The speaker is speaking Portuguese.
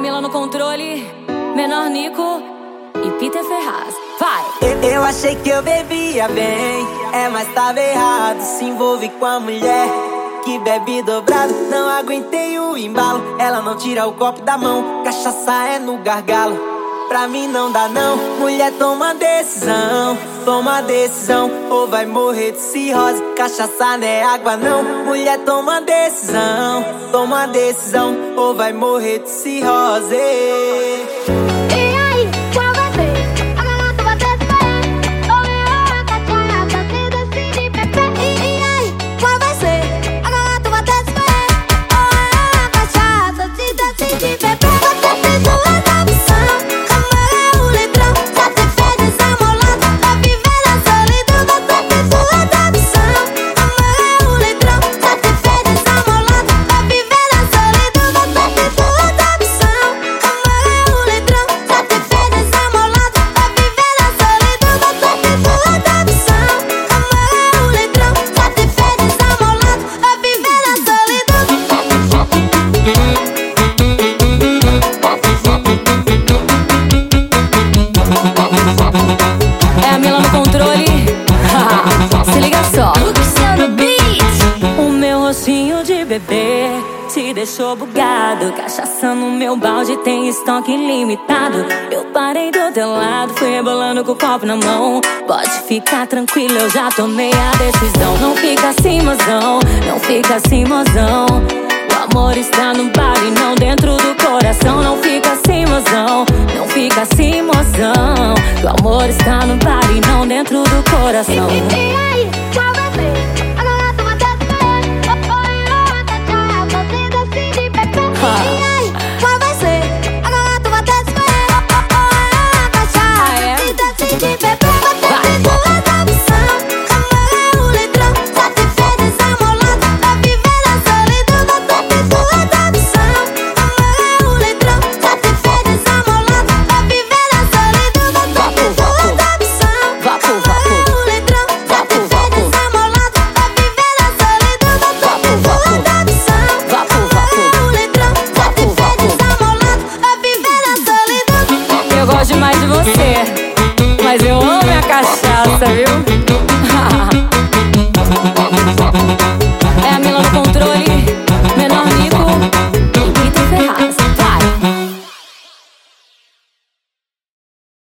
Mila no controle, Menor Nico e Peter Ferraz. Vai! Eu achei que eu bebia bem, mas tava errado. Se envolve com a mulher que bebe dobrado. Não aguentei o embalo, ela não tira o copo da mão. Cachaça é no gargalo, pra mim não dá não. Mulher, toma decisão, ou vai morrer de cirrose. Cachaça não é água não. Mulher, toma decisão, ou vai morrer de cirrose. É a Mila no controle. Se liga só. Luciano Beat. O meu rostinho de bebê te deixou bugado. Cachaça no meu balde tem estoque ilimitado. Eu parei do teu lado, fui rebolando com o copo na mão. Pode ficar tranquilo, eu já tomei a decisão. Não fica assim, mozão, não fica assim, mozão. O amor está no bar e não dentro do coração. Não fica assim, mozão, não fica assim, mozão. O amor está no bar e não dentro do coração. E aí, qual vai ser?